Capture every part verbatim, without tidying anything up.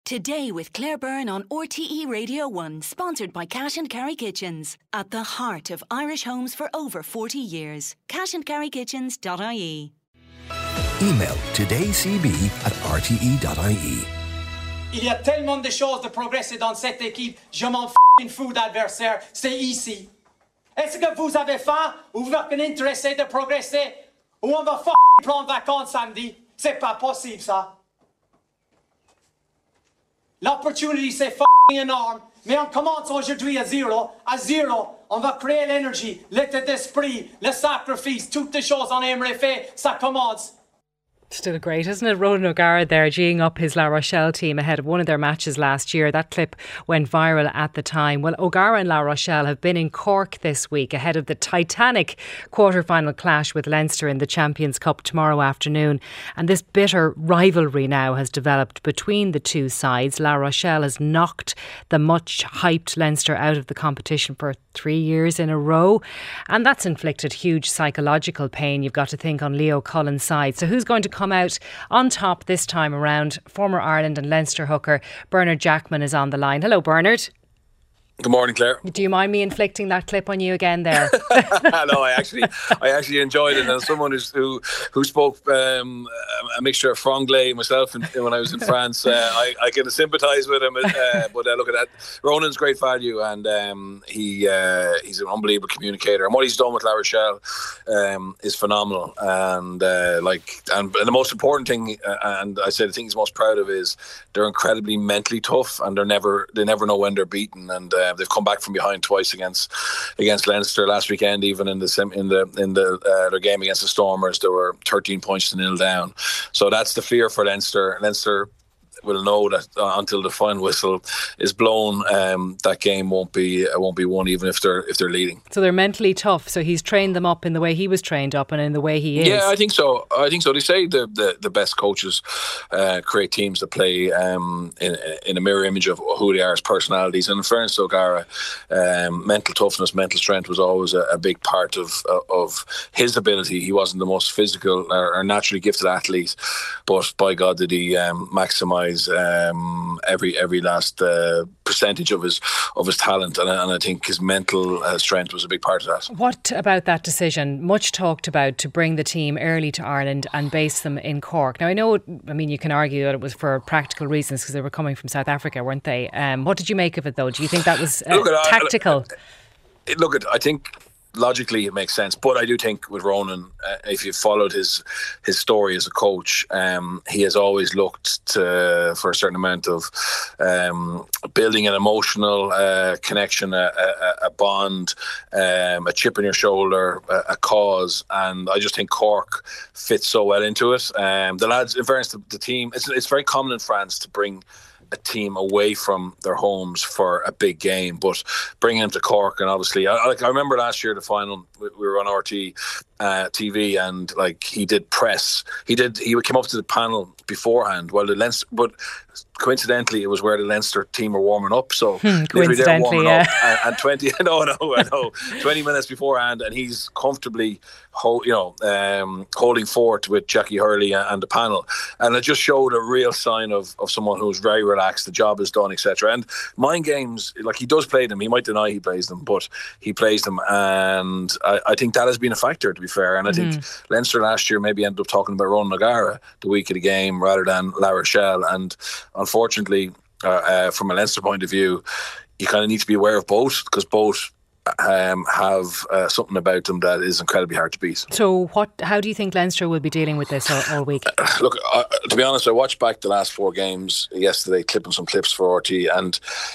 Today with Claire Byrne on R T E Radio one, sponsored by Cash and Carry Kitchens. At the heart of Irish homes for over forty years. cash and carry kitchens dot I E. Email todaycb at r t e dot i e. Il y a tellement de choses de progresser dans cette équipe. Je m'en f***ing fous d'adversaire. C'est ici. Est-ce que vous avez faim ou vous êtes intéressé de progresser ou on va f***ing prendre vacances samedi? C'est pas possible ça. L'opportunité c'est f***ing énorme. Mais on commence aujourd'hui à zéro. À zéro, on va créer l'énergie, l'état d'esprit, le sacrifice, toutes les choses on aimerait faire, ça commence. Still great, isn't it? Ronan O'Gara there geeing up his La Rochelle team ahead of one of their matches last year. That clip went viral at the time. Well, O'Gara and La Rochelle have been in Cork this week ahead of the titanic quarter-final clash with Leinster in the Champions Cup tomorrow afternoon. And this bitter rivalry now has developed between the two sides. La Rochelle has knocked the much-hyped Leinster out of the competition for three years in a row. And that's inflicted huge psychological pain, you've got to think, on Leo Cullen's side. So who's going to come out on top this time around? Former Ireland and Leinster hooker Bernard Jackman is on the line. Hello, Bernard. Good morning, Claire. Do you mind me inflicting that clip on you again there? No, I actually, I actually enjoyed it. And as someone who's, who who spoke um, a mixture of franglais myself and, when I was in France, uh, I, I can sympathise with him. Uh, but uh, look at that, Ronan's great value, and um, he uh, he's an unbelievable communicator. And what he's done with La Rochelle um, is phenomenal. And uh, like, and, and the most important thing, uh, and I say the thing he's most proud of, is they're incredibly mentally tough, and they're never they never know when they're beaten. And uh, they've come back from behind twice against against Leinster last weekend. Even in the sem- in the in the uh, their game against the Stormers, they were thirteen points to nil down. So that's the fear for Leinster. Leinster will know that uh, until the final whistle is blown, um, that game won't be uh, won't be won, even if they're if they're leading. So they're mentally tough. So he's trained them up in the way he was trained up and in the way he is. Yeah, I think so. I think so. They say the the, the best coaches uh, create teams that play um, in in a mirror image of who they are as personalities. And in fairness to O'Gara, um, mental toughness, mental strength was always a, a big part of of his ability. He wasn't the most physical or, or naturally gifted athlete, but by God did he um, maximise Um, every every last uh, percentage of his of his talent, and, and I think his mental uh, strength was a big part of that. What about that decision, much talked about, to bring the team early to Ireland and base them in Cork? Now I know, I mean, you can argue that it was for practical reasons because they were coming from South Africa, weren't they? Um, what did you make of it though? Do you think that was uh, look at, tactical? I, look at, I think. Logically, it makes sense, but I do think with Ronan, uh, if you've followed his his story as a coach, um, he has always looked to, for a certain amount of um, building an emotional uh, connection, a, a, a bond, um, a chip on your shoulder, a, a cause, and I just think Cork fits so well into it. Um, the lads, in fairness to the team, it's it's very common in France to bring a team away from their homes for a big game, but bringing him to Cork, and obviously, I, like I remember last year the final, we, we were on R T uh, T V, and like he did press, he did he came up to the panel beforehand while the Leinster, but coincidentally it was where the Leinster team were warming up, so hmm, coincidentally, warming yeah. up, and, and twenty no no I know twenty minutes beforehand, and he's comfortably hold, you know um, holding fort with Jackie Hurley and the panel, and it just showed a real sign of, of someone who's very relaxed, the job is done, etc. And mind games, like he does play them, he might deny he plays them, but he plays them, and I, I think that has been a factor, to be fair. And I mm-hmm. think Leinster last year maybe ended up talking about Ronan O'Gara the week of the game rather than La Rochelle, and unfortunately uh, uh, from a Leinster point of view, you kind of need to be aware of both, because both um, have uh, something about them that is incredibly hard to beat. So what? How do you think Leinster will be dealing with this all, all week? Uh, look, uh, to be honest, I watched back the last four games yesterday, clipping some clips for R T, and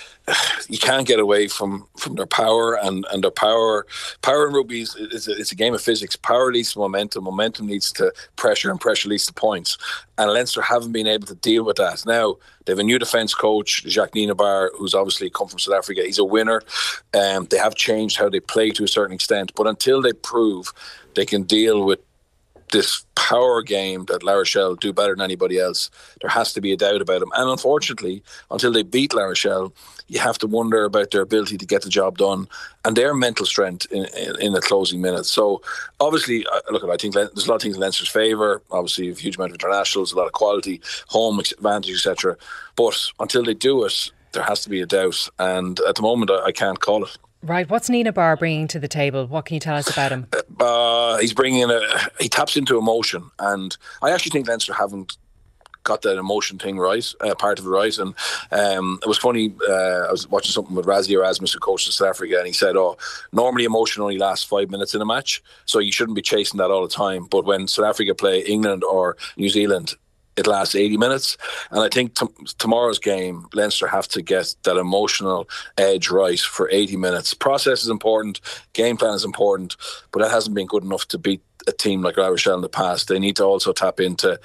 you can't get away from, from their power, and, and their power power in rugby is it's a, it's a game of physics. Power leads to momentum, momentum leads to pressure, and pressure leads to points, and Leinster haven't been able to deal with that. Now they have a new defence coach, Jacques Nienaber, who's obviously come from South Africa. He's a winner. Um, they have changed how they play to a certain extent, but until they prove they can deal with this power game that La Rochelle do better than anybody else. There has to be a doubt about them. And unfortunately, until they beat La Rochelle, you have to wonder about their ability to get the job done and their mental strength in, in, in the closing minutes. So obviously, look, I think there's a lot of things in Leinster's favour. Obviously, a huge amount of internationals, a lot of quality, home advantage, et cetera. But until they do it, there has to be a doubt. And at the moment, I, I can't call it. Right, what's Nienaber bringing to the table? What can you tell us about him? Uh, he's bringing in a. He taps into emotion, and I actually think Leinster haven't got that emotion thing right, uh, part of it right. And um, it was funny. Uh, I was watching something with Razzie Erasmus, who coached South Africa, and he said, "Oh, normally emotion only lasts five minutes in a match, so you shouldn't be chasing that all the time. But when South Africa play England or New Zealand, it lasts eighty minutes. And I think t- tomorrow's game, Leinster have to get that emotional edge right for eighty minutes. Process is important, game plan is important, but that hasn't been good enough to beat a team like La Rochelle in the past. They need to also tap into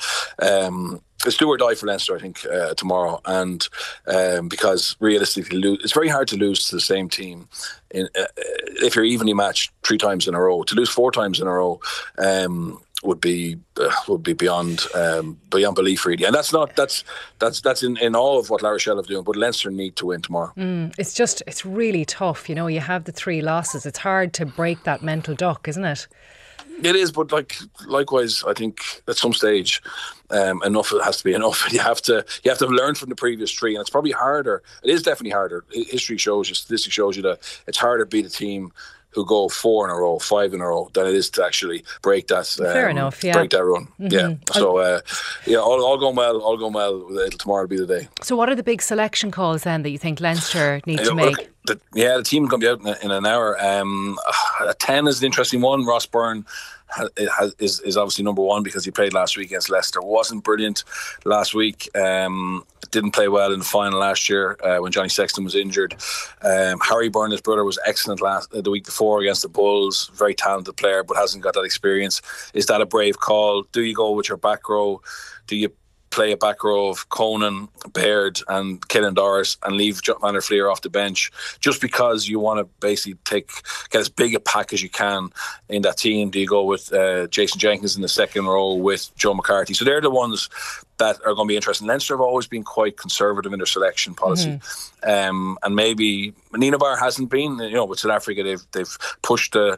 um, it's do or die for Leinster, I think, uh, tomorrow. And um, because realistically, lose, it's very hard to lose to the same team in, uh, if you're evenly matched three times in a row. To lose four times in a row um, would be uh, would be beyond um, beyond belief, really. And that's not that's that's that's in, in all of what La Rochelle have doing. But Leinster need to win tomorrow. Mm, it's just it's really tough. You know, you have the three losses. It's hard to break that mental duck, isn't it? It is, but like likewise, I think at some stage, um, enough has to be enough. You have to you have to learn from the previous three, and it's probably harder. It is definitely harder. History shows you, statistics shows you that it's harder to beat a team who go four in a row, five in a row, than it is to actually break that. Um, Fair enough, yeah. Break that run, mm-hmm. yeah. So, uh, yeah, all, all going well. All going well. It'll, tomorrow will be the day. So, what are the big selection calls then that you think Leinster need uh, to make? Look, the, yeah, the team going to be out in, a, in an hour. Um, a ten is an interesting one. Ross Byrne has, is is obviously number one because he played last week against Leicester. Wasn't brilliant last week. Um, didn't play well in the final last year uh, when Johnny Sexton was injured. Um, Harry Byrne, his brother, was excellent last uh, the week before against the Bulls. Very talented player, but hasn't got that experience. Is that a brave call? Do you go with your back row? Do you play a back row of Conan, Baird and Killen Doris and leave Van der Fleer off the bench just because you want to basically take get as big a pack as you can in that team? Do you go with uh, Jason Jenkins in the second row with Joe McCarthy? So they're the ones that are going to be interesting. Leinster have always been quite conservative in their selection policy, mm-hmm. um, and maybe Nienaber hasn't been. You know, with South Africa, they've they've pushed the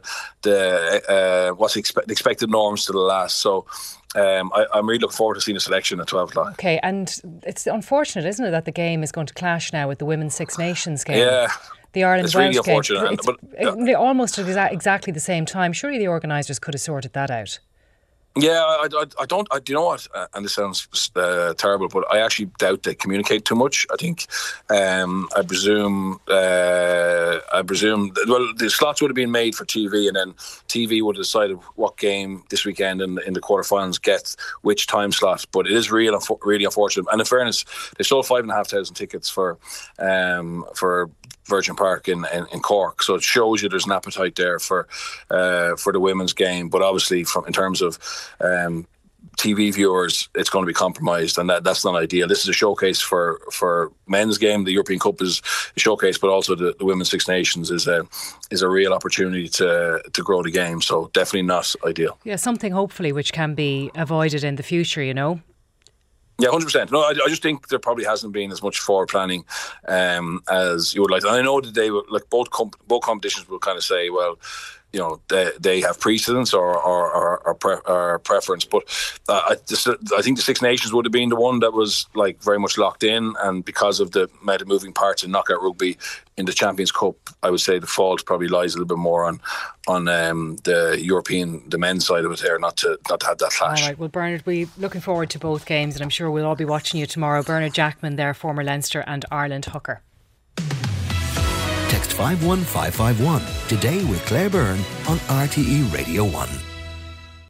the uh, what's the, expect, the expected norms to the last. So. Um, I, I'm really looking forward to seeing a selection at twelve o'clock. Okay, and it's unfortunate, isn't it, that the game is going to clash now with the Women's Six Nations game? Yeah. The Ireland it's really Welsh unfortunate. game. It's but, yeah. almost at exa- exactly the same time. Surely the organisers could have sorted that out. Yeah, I, I, I don't. I, do you know what? Uh, and this sounds uh, terrible, but I actually doubt they communicate too much. I think, um, I presume, uh, I presume. Well, the slots would have been made for T V, and then T V would have decided what game this weekend in, in the quarterfinals gets which time slot. But it is real, really unfortunate. And in fairness, they sold five and a half thousand tickets for, um, for Virgin Park in, in, in Cork, so it shows you there's an appetite there for, uh, for the women's game. But obviously, from in terms of Um, T V viewers, it's going to be compromised, and that, that's not ideal. This is a showcase for, for men's game. The European Cup is a showcase, but also the, the Women's Six Nations is a is a real opportunity to to grow the game. So definitely not ideal. Yeah, something hopefully which can be avoided in the future, you know. Yeah, one hundred percent. No, I, I just think there probably hasn't been as much forward planning um, as you would like. And I know that they will, like both comp- both competitions will kind of say, well, you know, they, they have precedence or or, or, or, pre- or preference. But uh, I, just, I think the Six Nations would have been the one that was like very much locked in, and because of the amount of moving parts in knockout rugby in the Champions Cup, I would say the fault probably lies a little bit more on on um, the European, the men's side of it there, not to not to have that clash. All right, well, Bernard, we're looking forward to both games, and I'm sure we'll all be watching you tomorrow. Bernard Jackman there, former Leinster and Ireland hooker. Text five one five five one today with Claire Byrne on R T E Radio one.